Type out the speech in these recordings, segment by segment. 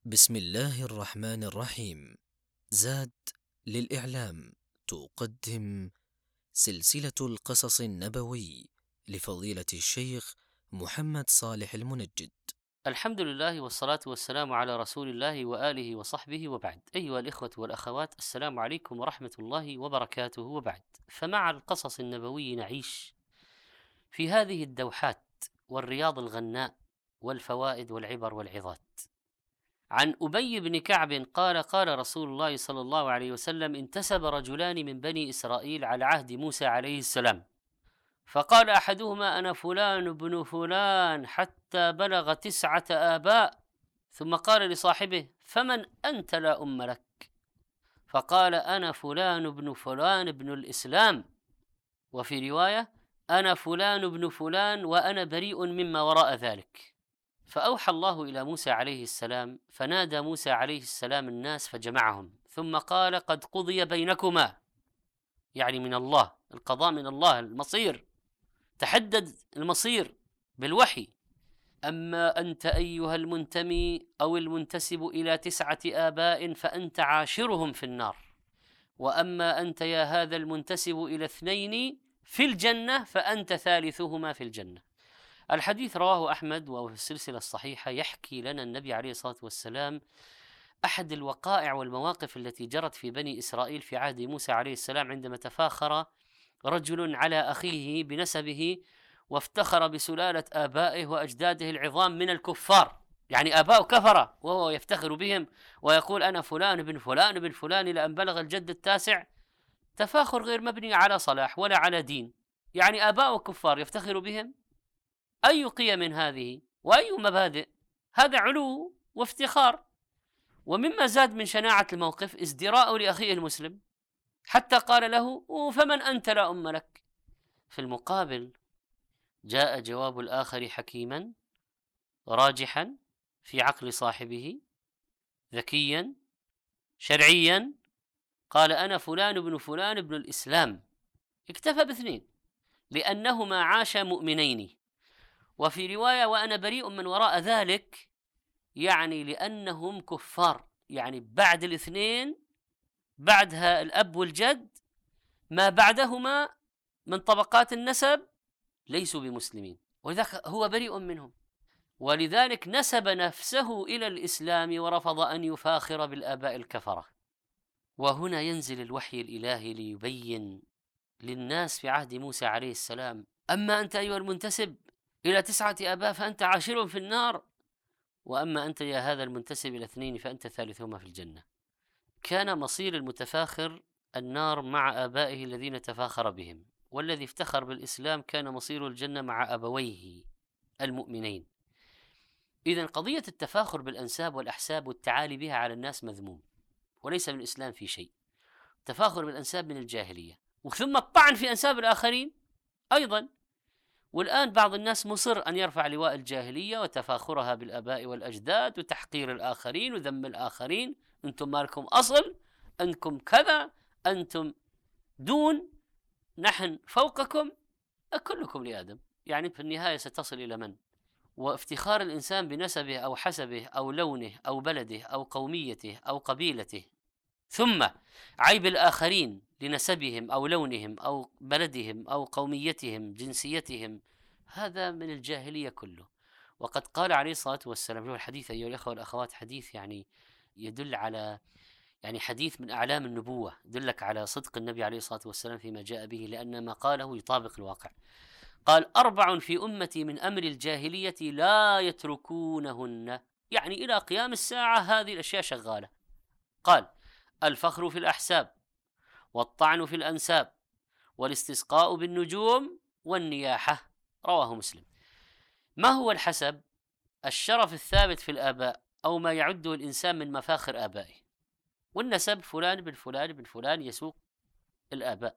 بسم الله الرحمن الرحيم. زاد للإعلام تقدم سلسلة القصص النبوي لفضيلة الشيخ محمد صالح المنجد. الحمد لله والصلاة والسلام على رسول الله وآله وصحبه وبعد. أيها الإخوة والأخوات، السلام عليكم ورحمة الله وبركاته وبعد. فمع القصص النبوي نعيش في هذه الدوحات والرياض الغناء والفوائد والعبر والعظات. عن أبي بن كعب قال رسول الله صلى الله عليه وسلم: انتسب رجلان من بني إسرائيل على عهد موسى عليه السلام، فقال أحدهما: أنا فلان بن فلان، حتى بلغ 9 آباء، ثم قال لصاحبه: فمن أنت لا أم لك؟ فقال: أنا فلان بن فلان بن الإسلام. وفي رواية: أنا فلان بن فلان وأنا بريء مما وراء ذلك. فأوحى الله إلى موسى عليه السلام، فنادى موسى عليه السلام الناس فجمعهم، ثم قال: قد قضي بينكما، يعني من الله، القضاء من الله، المصير، تحدد المصير بالوحي. أما أنت أيها المنتمي أو المنتسب إلى 9 آباء فأنت عاشرهم في النار، وأما أنت يا هذا المنتسب إلى 2 في الجنة فأنت ثالثهما في الجنة. الحديث رواه أحمد وفي السلسلة الصحيحة. يحكي لنا النبي عليه الصلاة والسلام أحد الوقائع والمواقف التي جرت في بني إسرائيل في عهد موسى عليه السلام، عندما تفاخر رجل على أخيه بنسبه وافتخر بسلالة آبائه وأجداده العظام من الكفار، يعني آباء كفرة، وهو يفتخر بهم ويقول: أنا فلان بن فلان بن فلان إلى أن بلغ الجد ال9. تفاخر غير مبني على صلاح ولا على دين، يعني آباء كفار يفتخر بهم. أي قيم هذه وأي مبادئ؟ هذا علو وافتخار. ومما زاد من شناعة الموقف ازدراء لأخيه المسلم، حتى قال له: فمن أنت لا أم لك؟ في المقابل جاء جواب الآخر حكيما راجحا في عقل صاحبه، ذكيا شرعيا، قال: أنا فلان بن فلان بن الإسلام. اكتفى ب2 لأنهما عاشا مؤمنين. وفي رواية: وأنا بريء من وراء ذلك، يعني لأنهم كفار، يعني بعد 2 بعدها الأب والجد، ما بعدهما من طبقات النسب ليسوا بمسلمين، ولذلك هو بريء منهم، ولذلك نسب نفسه إلى الإسلام ورفض أن يفاخر بالآباء الكفرة. وهنا ينزل الوحي الإلهي ليبين للناس في عهد موسى عليه السلام: أما أنت أيها المنتسب إلى 9 آباء فأنت عاشرهم في النار، وأما أنت يا هذا المنتسب إلى 2 فأنت ثالثهما في الجنة. كان مصير المتفاخر النار مع آبائه الذين تفاخر بهم، والذي افتخر بالإسلام كان مصير الجنة مع أبويه المؤمنين. إذن قضية التفاخر بالأنساب والأحساب والتعالي بها على الناس مذموم، وليس من الإسلام في شيء. التفاخر بالأنساب من الجاهلية، وثم الطعن في أنساب الآخرين أيضا. والآن بعض الناس مصر أن يرفع لواء الجاهلية وتفاخرها بالآباء والأجداد وتحقير الآخرين وذم الآخرين: أنتم مالكم أصل، أنكم كذا، أنتم دون، نحن فوقكم، كلكم لآدم. يعني في النهاية ستصل إلى من؟ وافتخار الإنسان بنسبه أو حسبه أو لونه أو بلده أو قوميته أو قبيلته، ثم عيب الآخرين لنسبهم أو لونهم أو بلدهم أو قوميتهم جنسيتهم، هذا من الجاهلية كله. وقد قال عليه الصلاة والسلام، هو الحديث أيها الأخوة والأخوات، حديث يعني يدل على، يعني حديث من أعلام النبوة، يدلك على صدق النبي عليه الصلاة والسلام فيما جاء به، لأن ما قاله يطابق الواقع. قال: 4 في أمتي من أمر الجاهلية لا يتركونهن، يعني إلى قيام الساعة هذه الأشياء شغالة. قال: الفخر في الأحساب، والطعن في الأنساب، والاستسقاء بالنجوم، والنياحة. رواه مسلم. ما هو الحسب؟ الشرف الثابت في الآباء، أو ما يعده الإنسان من مفاخر آبائه. والنسب: فلان بن فلان بن فلان، يسوق الآباء.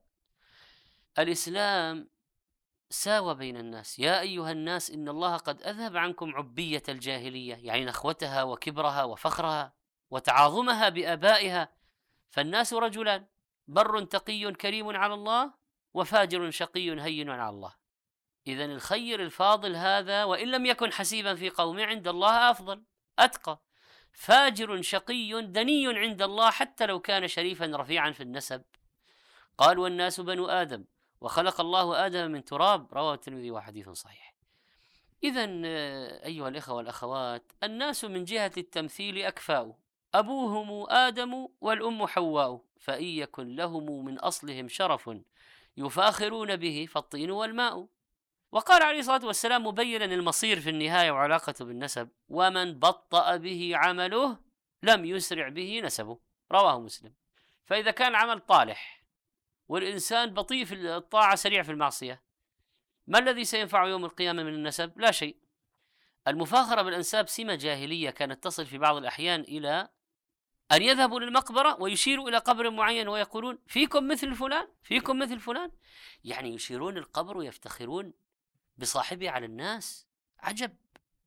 الإسلام ساوى بين الناس: يا أيها الناس إن الله قد أذهب عنكم عبية الجاهلية، يعني نخوتها وكبرها وفخرها وتعاظمها بآبائها. فالناس رجلان: بر تقي كريم على الله، وفاجر شقي هين على الله. إذن الخير الفاضل هذا، وإن لم يكن حسيبا في قومه، عند الله أفضل أتقى. فاجر شقي دني عند الله حتى لو كان شريفا رفيعا في النسب. قال والناس بنو آدم وخلق الله آدم من تراب، رواه الترمذي وحديث صحيح. إذن أيها الإخوة والأخوات، الناس من جهة التمثيل أكفاء، أبوهم آدم والأم حواء، فإن يكن لهم من أصلهم شرف يفاخرون به فالطين والماء. وقال عليه الصلاة والسلام مبينا المصير في النهاية وعلاقته بالنسب: ومن بطأ به عمله لم يسرع به نسبه، رواه مسلم. فإذا كان العمل طالح والإنسان بطيء في الطاعة سريع في المعصية، ما الذي سينفع يوم القيامة من النسب؟ لا شيء. المفاخرة بالأنساب سمة جاهلية كانت تصل في بعض الأحيان إلى أن يذهبوا للمقبرة ويشيروا إلى قبر معين ويقولون فيكم مثل فلان، فيكم مثل فلان، يعني يشيرون القبر ويفتخرون بصاحبه على الناس. عجب.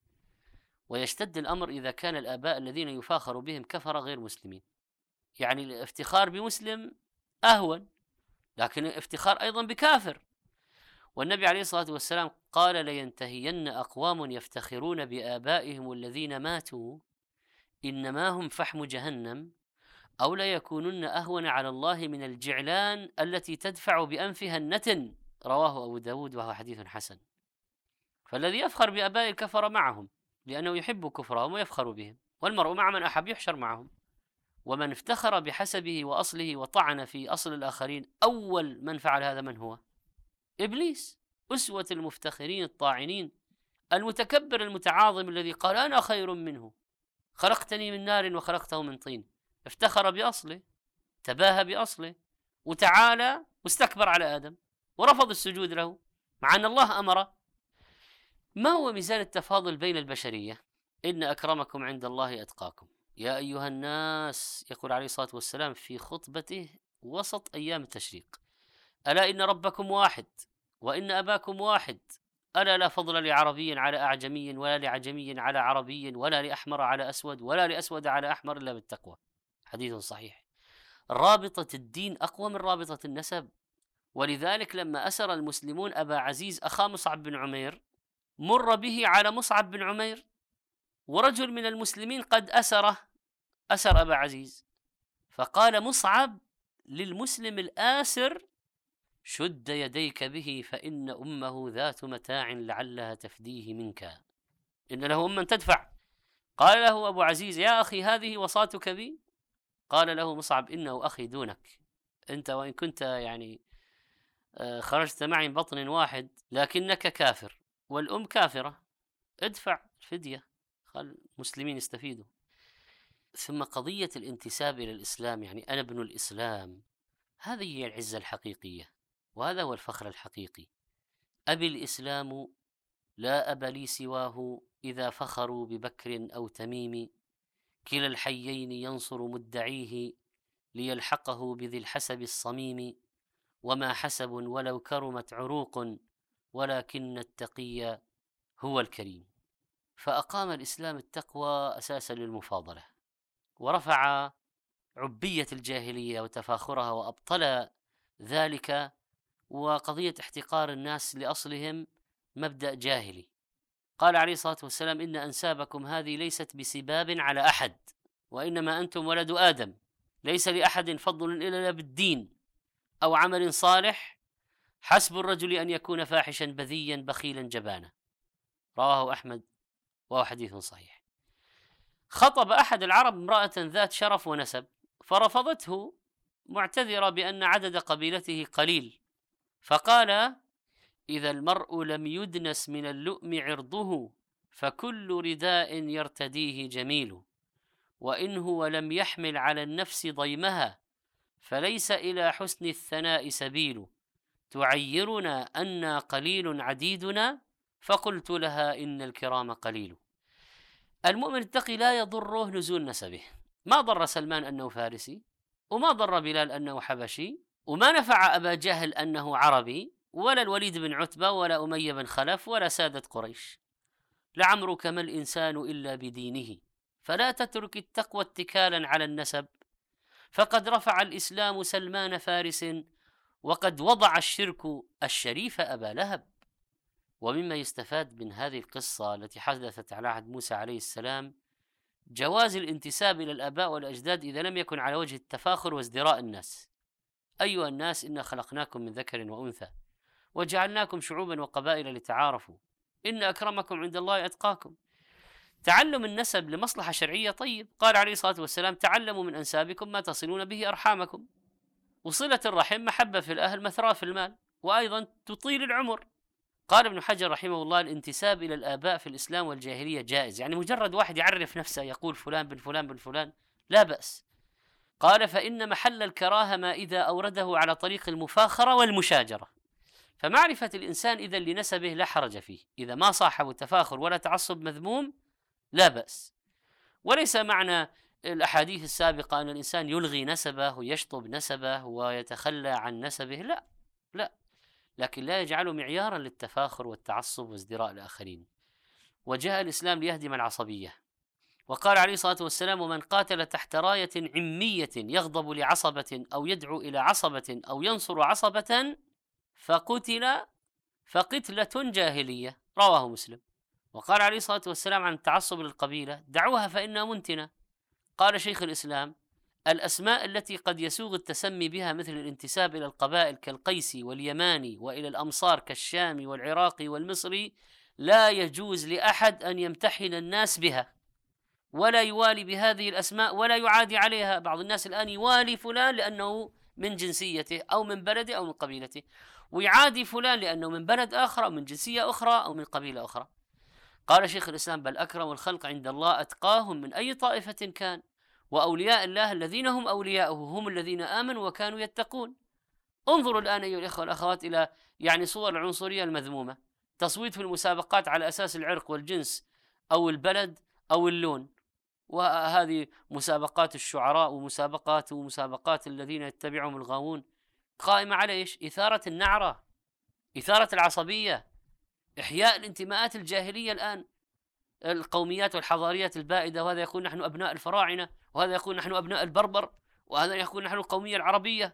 ويشتد الأمر إذا كان الآباء الذين يفاخر بهم كفر غير مسلمين، يعني الافتخار بمسلم أهون، لكن الافتخار أيضا بكافر. والنبي عليه الصلاة والسلام قال: لينتهين أقوام يفتخرون بآبائهم الذين ماتوا إنما هم فحم جهنم، أو لا يكونن أهون على الله من الجعلان التي تدفع بأنفها النتن، رواه أبو داود وهو حديث حسن. فالذي يفخر بآباء الكفر معهم لأنه يحب كفرهم ويفخر بهم، والمرء مع من أحب يحشر معهم. ومن افتخر بحسبه وأصله وطعن في أصل الآخرين، أول من فعل هذا من هو؟ إبليس، أسوة المفتخرين الطاعنين، المتكبر المتعاظم الذي قال أنا خير منه، خلقتني من نار وخلقته من طين. افتخر بأصله، تباهى بأصله، وتعالى واستكبر على آدم ورفض السجود له مع أن الله أمره. ما هو ميزان التفاضل بين البشرية؟ إن أكرمكم عند الله أتقاكم. يا أيها الناس، يقول عليه الصلاة والسلام في خطبته وسط أيام التشريق: ألا إن ربكم واحد وإن أباكم واحد، ألا لا فضل لعربي على أعجمي ولا لعجمي على عربي ولا لأحمر على أسود ولا لأسود على أحمر إلا بالتقوى، حديث صحيح. رابطة الدين أقوى من رابطة النسب. ولذلك لما أسر المسلمون أبا عزيز أخا مصعب بن عمير، مر به على مصعب بن عمير ورجل من المسلمين قد أسر أبا عزيز، فقال مصعب للمسلم الآسر: شد يديك به فإن أمه ذات متاع لعلها تفديه منك، إن له أما تدفع. قال له أبو عزيز: يا أخي هذه وصاتك بي؟ قال له مصعب: إنه أخي دونك، أنت وإن كنت يعني خرجت معي من بطن واحد لكنك كافر والأم كافرة، ادفع الفدية، خل المسلمين يستفيدوا. ثم قضية الانتساب إلى الإسلام، يعني أنا ابن الإسلام، هذه هي العزة الحقيقية، وهذا هو الفخر الحقيقي. أبي الإسلام لا أب لي سواه، إذا فخروا ببكر أو تميم، كلا الحيين ينصر مدعيه، ليلحقه بذي الحسب الصميم، وما حسب ولو كرمت عروق، ولكن التقي هو الكريم. فأقام الإسلام التقوى أساسا للمفاضلة، ورفع عبية الجاهلية وتفاخرها وأبطل ذلك، وقضية احتقار الناس لأصلهم مبدأ جاهلي. قال عليه الصلاة والسلام: إن أنسابكم هذه ليست بسباب على أحد، وإنما أنتم ولد آدم، ليس لأحد فضل إلا بالدين أو عمل صالح، حسب الرجل أن يكون فاحشا بذيا بخيلا جبانا، رواه أحمد وهو حديث صحيح. خطب أحد العرب امرأة ذات شرف ونسب، فرفضته معتذرة بأن عدد قبيلته قليل، فقال: إذا المرء لم يدنس من اللؤم عرضه، فكل رداء يرتديه جميل، وإن هو لم يحمل على النفس ضيمها، فليس إلى حسن الثناء سبيل، تعيرنا أنا قليل عديدنا، فقلت لها إن الكرام قليل. المؤمن التقي لا يضره نزول نسبه. ما ضر سلمان أنه فارسي، وما ضر بلال أنه حبشي، وما نفع أبا جهل أنه عربي، ولا الوليد بن عتبة ولا أمية بن خلف ولا سادة قريش. لعمرك ما الإنسان إلا بدينه، فلا تترك التقوى اتكالا على النسب، فقد رفع الإسلام سلمان فارس، وقد وضع الشرك الشريف أبا لهب. ومما يستفاد من هذه القصة التي حدثت على عهد موسى عليه السلام جواز الانتساب إلى الآباء والأجداد إذا لم يكن على وجه التفاخر وازدراء الناس. أيها الناس إنا خلقناكم من ذكر وأنثى وجعلناكم شعوبا وقبائل لتعارفوا إن أكرمكم عند الله أتقاكم. تعلم النسب لمصلحة شرعية طيب، قال عليه الصلاة والسلام تعلموا من أنسابكم ما تصلون به أرحامكم. وصلة الرحم محبة في الأهل مثراء في المال، وأيضا تطيل العمر. قال ابن حجر رحمه الله الانتساب إلى الآباء في الإسلام والجاهلية جائز، يعني مجرد واحد يعرف نفسه يقول فلان بن فلان بن فلان لا بأس. قال فإن محل الكراهة ما إذا أورده على طريق المفاخرة والمشاجرة. فمعرفة الإنسان إذا لنسبه لا حرج فيه، إذا ما صاحب تفاخر ولا تعصب مذموم لا بأس. وليس معنى الأحاديث السابقة أن الإنسان يلغي نسبه ويشطب نسبه ويتخلى عن نسبه، لا، لكن لا يجعله معيارا للتفاخر والتعصب وازدراء الآخرين. وجاء الإسلام ليهدم العصبية، وقال عليه الصلاة والسلام ومن قاتل تحت راية عمية يغضب لعصبة أو يدعو إلى عصبة أو ينصر عصبة فقتل فقتلة جاهلية، رواه مسلم. وقال عليه الصلاة والسلام عن التعصب للقبيلة دعوها فإنها منتنة. قال شيخ الإسلام الأسماء التي قد يسوغ التسمي بها مثل الانتساب إلى القبائل كالقيسي واليماني، وإلى الأمصار كالشامي والعراقي والمصري، لا يجوز لأحد أن يمتحن الناس بها ولا يوالي بهذه الأسماء ولا يعادي عليها. بعض الناس الآن يوالي فلان لأنه من جنسيته أو من بلده أو من قبيلته، ويعادي فلان لأنه من بلد آخر أو من جنسية أخرى أو من قبيلة أخرى. قال شيخ الإسلام بل أكرم الخلق عند الله أتقاهم من أي طائفة كان، وأولياء الله الذين هم أولياؤه هم الذين آمنوا وكانوا يتقون. انظروا الآن أيها الإخوة والأخوات إلى صور العنصرية المذمومة، تصويت في المسابقات على أساس العرق والجنس أو البلد أو اللون، وهذه مسابقات الشعراء ومسابقات الذين يتبعهم الغاوون قائمة على إيش؟ إثارة النعرة، إثارة العصبية، إحياء الانتماءات الجاهلية الآن، القوميات والحضاريات البائدة، وهذا يقول نحن أبناء الفراعنة، وهذا يقول نحن أبناء البربر، وهذا يقول نحن القومية العربية،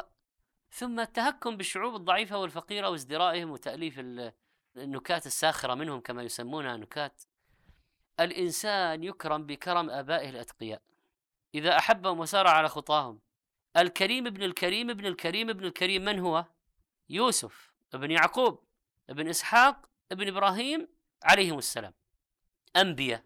ثم التهكم بالشعوب الضعيفة والفقيرة وازدرائهم وتأليف النكات الساخرة منهم كما يسمونها نكات. الإنسان يكرم بكرم آبائه الأتقياء إذا أحبهم وسار على خطاهم. الكريم ابن الكريم ابن الكريم ابن الكريم من هو؟ يوسف ابن يعقوب ابن إسحاق ابن إبراهيم عليهم السلام، أنبياء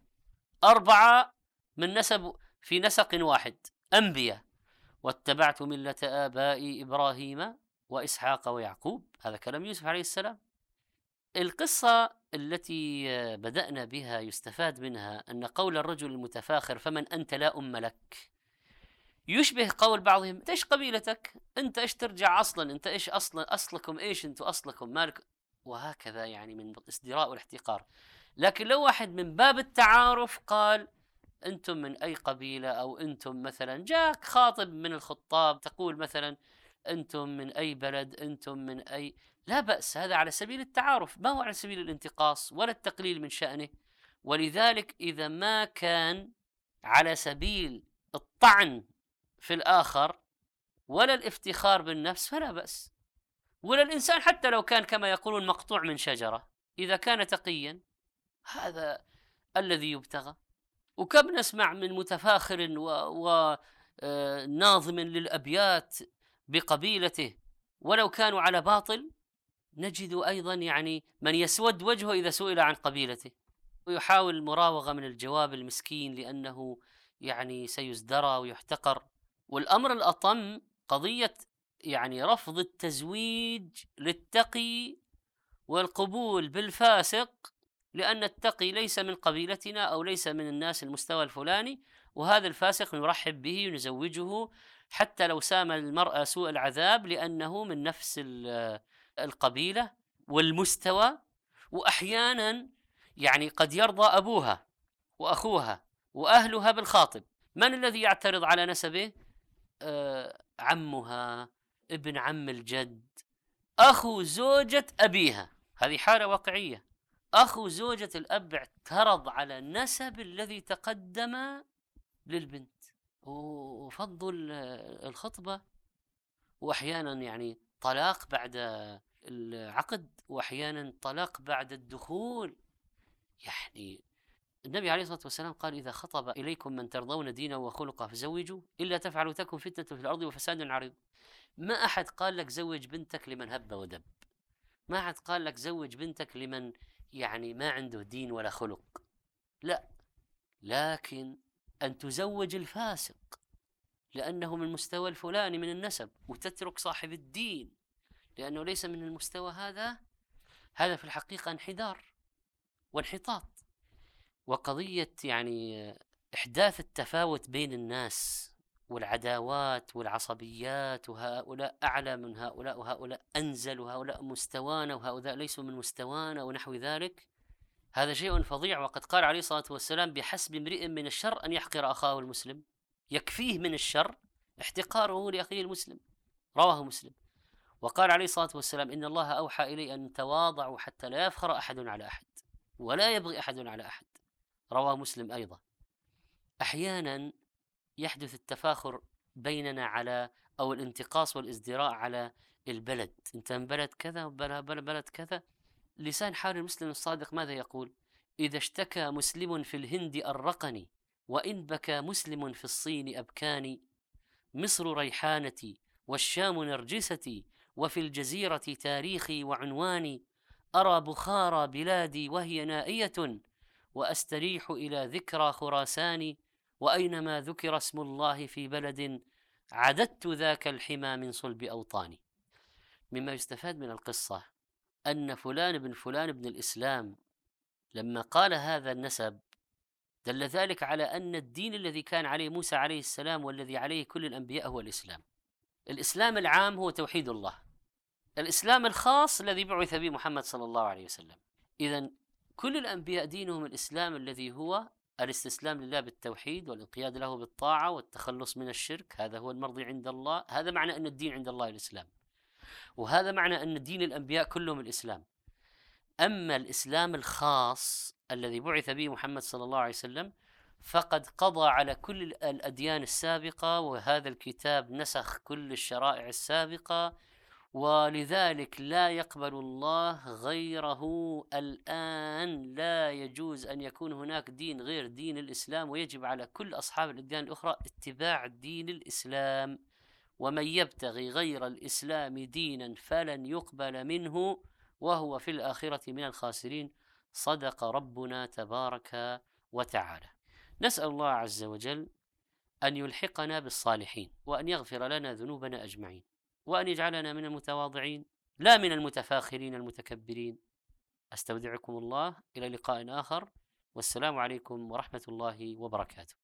4 من نسب في نسق واحد، أنبياء. واتبعت ملة آبائي إبراهيم وإسحاق ويعقوب، هذا كلام يوسف عليه السلام. القصة التي بدأنا بها يستفاد منها أن قول الرجل المتفاخر فمن أنت لا أم لك يشبه قول بعضهم أنت إيش قبيلتك، أنت إيش ترجع أصلا، أنت إيش أصلكم إيش، أنتوا أصلكم مالك، وهكذا يعني من الازدراء والاحتقار. لكن لو واحد من باب التعارف قال أنتم من أي قبيلة، أو أنتم مثلا جاك خاطب من الخطاب تقول مثلا أنتم من أي بلد، أنتم من أي، لا بأس، هذا على سبيل التعارف، ما هو على سبيل الانتقاص ولا التقليل من شأنه. ولذلك إذا ما كان على سبيل الطعن في الآخر ولا الافتخار بالنفس فلا بأس. ولا الإنسان حتى لو كان كما يقولون مقطوع من شجرة، إذا كان تقيا هذا الذي يبتغى. وكم نسمع من متفاخر وناظم للأبيات بقبيلته ولو كانوا على باطل، نجد أيضا يعني من يسود وجهه إذا سئل عن قبيلته ويحاول المراوغة من الجواب المسكين لأنه يعني سيزدرى ويحتقر. والأمر الأطم قضية يعني رفض التزويج للتقي والقبول بالفاسق، لأن التقي ليس من قبيلتنا أو ليس من الناس المستوى الفلاني، وهذا الفاسق نرحب به ونزوجه حتى لو سام المرأة سوء العذاب لأنه من نفس القبيلة والمستوى. وأحيانا يعني قد يرضى أبوها وأخوها وأهلها بالخاطب. من الذي يعترض على نسبه؟ عمها، ابن عم الجد، أخو زوجة أبيها. هذه حالة واقعية، أخو زوجة الأب اعترض على النسب الذي تقدم للبنت وفضل الخطبة، وأحيانا يعني طلاق بعد العقد، وأحيانا طلاق بعد الدخول. يعني النبي عليه الصلاة والسلام قال: إذا خطب إليكم من ترضون دينه وخلقه فزوجوا، إلا تفعلوا تكن فتنة في الأرض وفساد عريض. ما أحد قال لك زوج بنتك لمن هب ودب، ما أحد قال لك زوج بنتك لمن يعني ما عنده دين ولا خلق، لا، لكن أن تزوج الفاسق لأنه من المستوى الفلاني من النسب، وتترك صاحب الدين لأنه ليس من المستوى هذا في الحقيقة انحدار وانحطاط. وقضية يعني إحداث التفاوت بين الناس والعداوات والعصبيات، وهؤلاء أعلى من هؤلاء وهؤلاء أنزل وهؤلاء مستوانا وهؤلاء ليسوا من مستوانا ونحو ذلك، هذا شيء فظيع. وقد قال عليه الصلاة والسلام: بحسب امرئ من الشر أن يحقر أخاه المسلم، يكفيه من الشر احتقاره لأخيه المسلم، رواه مسلم. وقال عليه الصلاة والسلام: إن الله أوحى إلي أن تواضعوا حتى لا يفخر أحد على أحد ولا يبغي أحد على أحد، رواه مسلم أيضا. أحيانا يحدث التفاخر بيننا على أو الانتقاص والازدراء على البلد، أنت من بلد كذا وبلد كذا. لسان حال المسلم الصادق ماذا يقول؟ إذا اشتكى مسلم في الهند أرقني، وإن بكى مسلم في الصين أبكاني. مصر ريحانتي والشام نرجستي، وفي الجزيرة تاريخي وعنواني. أرى بخارى بلادي وهي نائية، وأستريح إلى ذكرى خراسان. وأينما ذكر اسم الله في بلد، عددت ذاك الحمى من صلب أوطاني. مما يستفاد من القصة أن فلان بن فلان بن الإسلام لما قال هذا النسب دل ذلك على أن الدين الذي كان عليه موسى عليه السلام والذي عليه كل الأنبياء هو الإسلام. الإسلام العام هو توحيد الله، الإسلام الخاص الذي بعث به محمد صلى الله عليه وسلم. إذن كل الأنبياء دينهم الإسلام الذي هو الاستسلام لله بالتوحيد والانقياد له بالطاعة والتخلص من الشرك، هذا هو المرضي عند الله. هذا معنى أن الدين عند الله الإسلام، وهذا معنى أن دين الأنبياء كلهم الإسلام. أما الإسلام الخاص الذي بعث به محمد صلى الله عليه وسلم فقد قضى على كل الأديان السابقة، وهذا الكتاب نسخ كل الشرائع السابقة، ولذلك لا يقبل الله غيره. الآن لا يجوز أن يكون هناك دين غير دين الإسلام، ويجب على كل أصحاب الأديان الأخرى اتباع دين الإسلام. ومن يبتغي غير الإسلام دينا فلن يقبل منه وهو في الآخرة من الخاسرين. صدق ربنا تبارك وتعالى. نسأل الله عز وجل أن يلحقنا بالصالحين، وأن يغفر لنا ذنوبنا أجمعين، وأن يجعلنا من المتواضعين لا من المتفاخرين المتكبرين. أستودعكم الله إلى لقاء آخر، والسلام عليكم ورحمة الله وبركاته.